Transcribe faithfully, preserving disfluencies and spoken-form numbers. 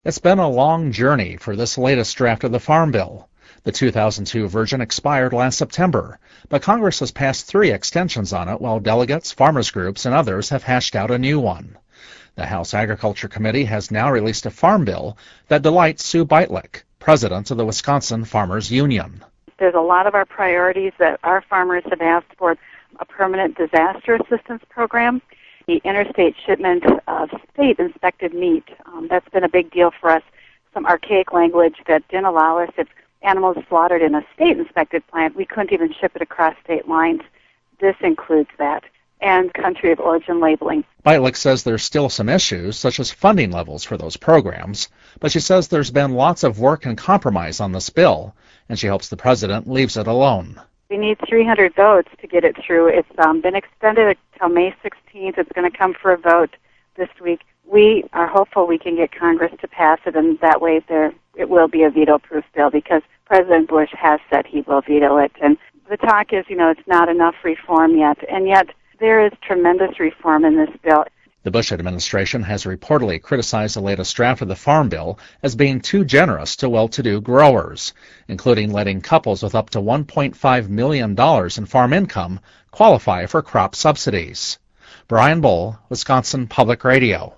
It's been a long journey for this latest draft of the Farm Bill. The two thousand two version expired last September, but Congress has passed three extensions on it while delegates, farmers groups, and others have hashed out a new one. The House Agriculture Committee has now released a farm bill that delights Sue Beitlich, president of the Wisconsin Farmers Union. There's a lot of our priorities that our farmers have asked for: a permanent disaster assistance program, the interstate shipment of state-inspected meat. Um, that's been a big deal for us. Some archaic language that didn't allow us, if animals slaughtered in a state-inspected plant, we couldn't even ship it across state lines. This includes that. And country of origin labeling. Beitlich says there's still some issues, such as funding levels for those programs, but she says there's been lots of work and compromise on this bill, and she hopes the president leaves it alone. We need three hundred votes to get it through. It's um, been extended until May sixteenth. It's going to come for a vote this week. We are hopeful we can get Congress to pass it, and that way there it will be a veto-proof bill, because President Bush has said he will veto it. And the talk is, you know, it's not enough reform yet, and yet there is tremendous reform in this bill. The Bush administration has reportedly criticized the latest draft of the Farm Bill as being too generous to well-to-do growers, including letting couples with up to one point five million dollars in farm income qualify for crop subsidies. Brian Bull, Wisconsin Public Radio.